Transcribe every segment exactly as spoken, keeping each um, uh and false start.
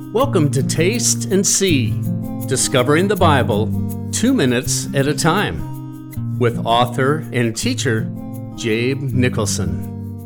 Welcome to Taste and See, Discovering the Bible two minutes at a time, with author and teacher Jabe Nicholson.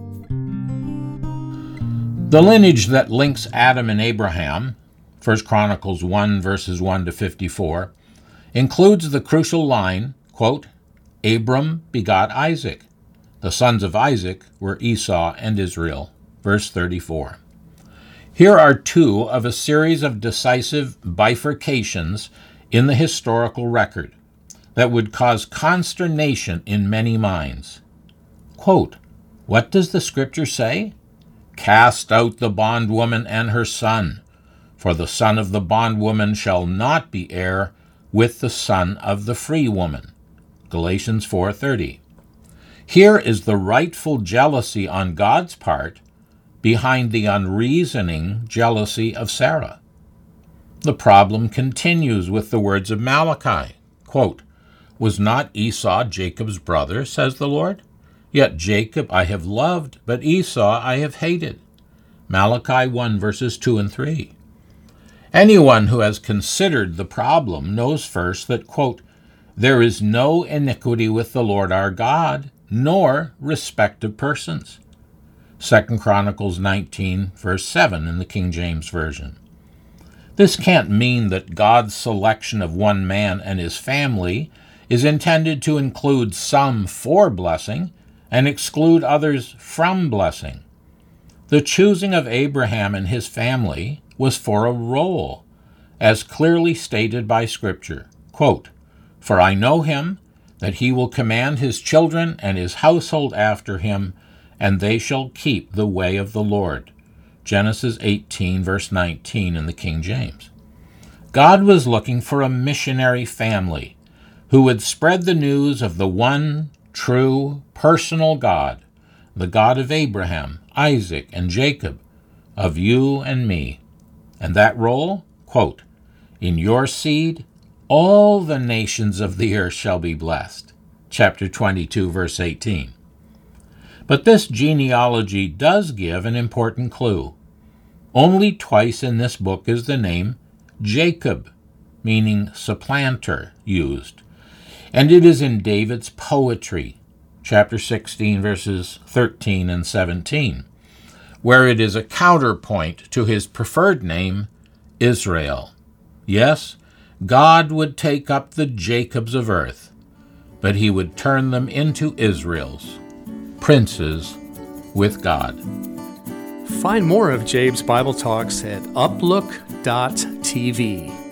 The lineage that links Adam and Abraham, First Chronicles one, verses one to fifty-four, includes the crucial line, quote, Abram begot Isaac. The sons of Isaac were Esau and Israel, verse thirty-four. Here are two of a series of decisive bifurcations in the historical record that would cause consternation in many minds. Quote, what does the scripture say? Cast out the bondwoman and her son, for the son of the bondwoman shall not be heir with the son of the free woman. Galatians four thirty. Here is the rightful jealousy on God's part behind the unreasoning jealousy of Sarah. The problem continues with the words of Malachi. Quote, was not Esau Jacob's brother, says the Lord? Yet Jacob I have loved, but Esau I have hated. Malachi one, verses two and three. Anyone who has considered the problem knows first that, quote, there is no iniquity with the Lord our God, nor respect of persons. Second Chronicles nineteen, verse seven in the King James Version. This can't mean that God's selection of one man and his family is intended to include some for blessing and exclude others from blessing. The choosing of Abraham and his family was for a role, as clearly stated by Scripture. Quote, for I know him, that he will command his children and his household after him, and they shall keep the way of the Lord. Genesis eighteen, verse nineteen in the King James. God was looking for a missionary family who would spread the news of the one true, personal God, the God of Abraham, Isaac, and Jacob, of you and me. And that role, quote, in your seed, all the nations of the earth shall be blessed. Chapter twenty-two, verse eighteen. But this genealogy does give an important clue. Only twice in this book is the name Jacob, meaning supplanter, used. And it is in David's poetry, chapter sixteen, verses thirteen and seventeen, where it is a counterpoint to his preferred name, Israel. Yes, God would take up the Jacobs of earth, but he would turn them into Israels, princes with God. Find more of Jabe's Bible Talks at uplook dot t v.